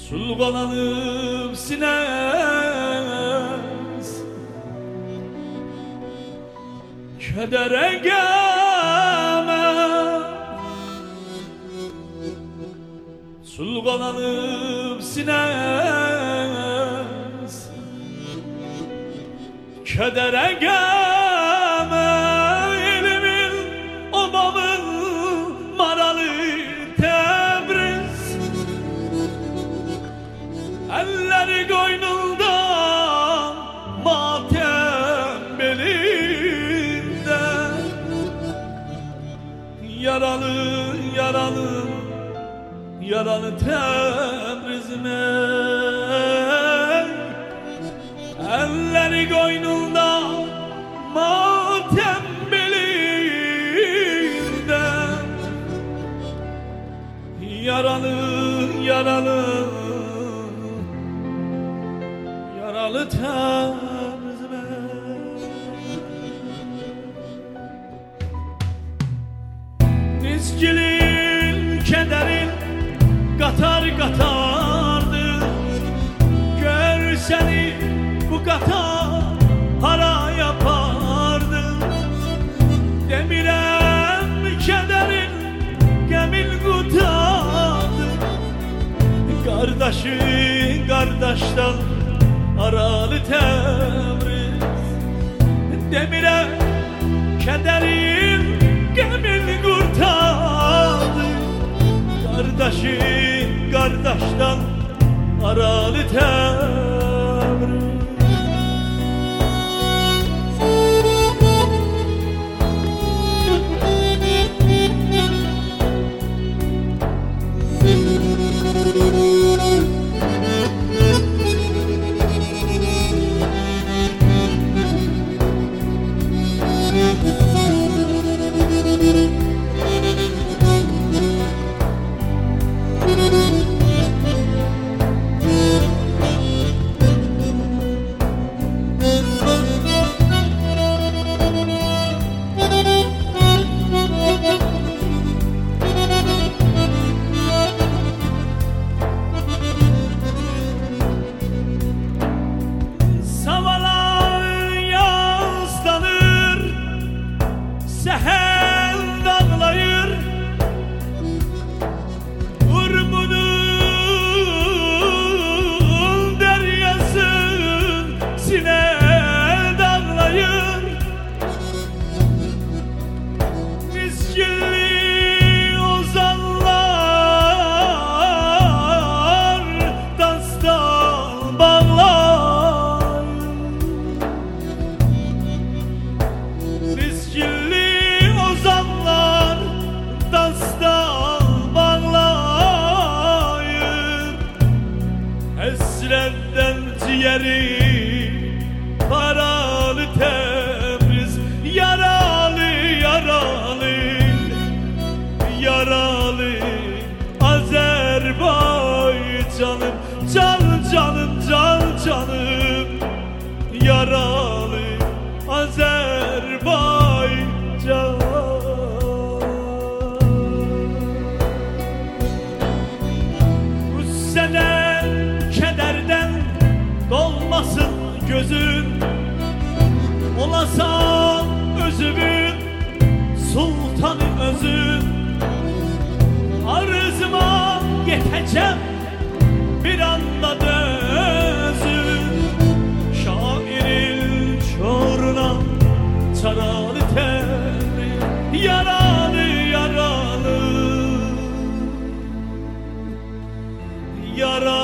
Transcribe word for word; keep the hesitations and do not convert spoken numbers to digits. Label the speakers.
Speaker 1: Sulğalanıb sinəz Kədərə qəmə Sulğalanıb sinəz Kədərə qəmə Elimin, obamın maralı Təbriz Elleri qoynunda matem belinde Yaralı, yaralı, yaralı Təbrizime Elleri qoynunda matem belinde Yaralı, yaralı Yaralı Təbrizime Nizgilin, kederin Qatar qatardır Gör seni bu qatar hara yapardın Demirəm kederin Qəmin qutardır Qardaşın qardaşdan Aralı Təbriz Demirəm kederin Qəmin qurtardı Qardaşın qardaşdan Aralı Təbriz Səhər dağlayır Urmunun deryasın Sinə dağlayır Miskilli ozanlar Dastan bağlar Miskilli Hasretten ciğeri paralı Təbriz Yaralı, yaralı, yaralı Azerbaycanım Can canım, can canım Yaralı Azerbaycan Bu sene dolmasın gözün Olasan özümün sultanı özün Arzıma yeteceğim bir anda dözün Şairin çoruna çaralı Təbriz Yaralı, yaralı Yaralı